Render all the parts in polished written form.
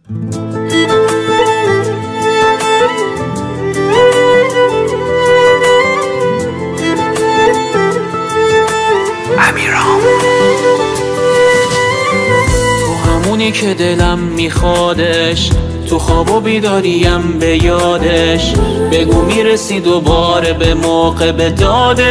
تو همونی که دلم میخوادش، تو خواب و بیداریم به یادش، بگو میرسی دوباره به موقع به دادش.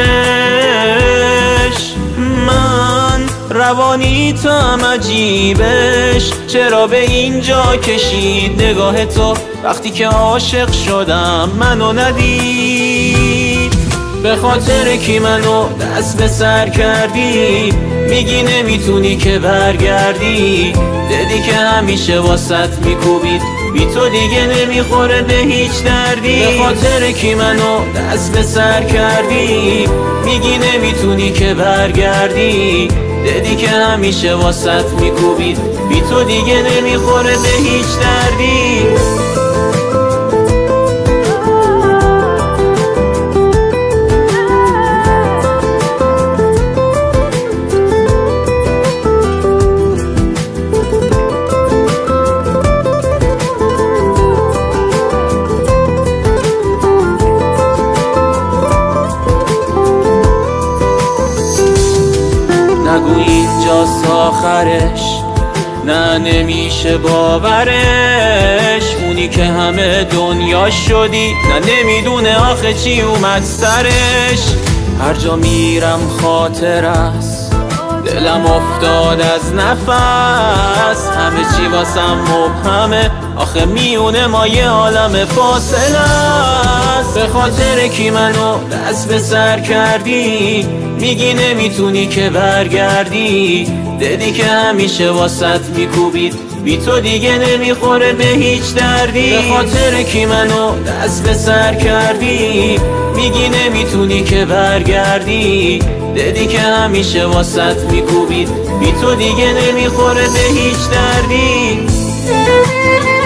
من روانی تو هم عجیبش، چرا به اینجا کشید نگاه تو وقتی که عاشق شدم منو ندید. به خاطر کی منو دست به سر کردی، میگی نمیتونی که برگردی، دیدی که همیشه واسط میکوبید، بی تو دیگه نمیخوره به هیچ دردی. به خاطر کی منو دست به سر کردی، میگی نمیتونی که برگردی، دیدی که همیشه واسط میکوبید، بی تو دیگه نمیخوره به هیچ دردی. نگو اینجاست آخرش، نه نمیشه باورش، اونی که همه دنیا شدی نه نمیدونه آخه چی اومد سرش. هر جا میرم خاطر است، دلم افتاد از نفس، همه چی واسم مبهمه، آخه میونه ما یه عالم فاصله است. به خاطر کی منو دست به سر کردی، میگی نمیتونی که برگردی، دیدی که همیشه واسط میکوبید، بی تو دیگه نمیخوره به هیچ دردی. به خاطر کی منو دست به سر کردی، میگی نمیتونی که برگردی، دیدی که همیشه واسط میکوبید، بی تو دیگه نمیخوره به هیچ دردی.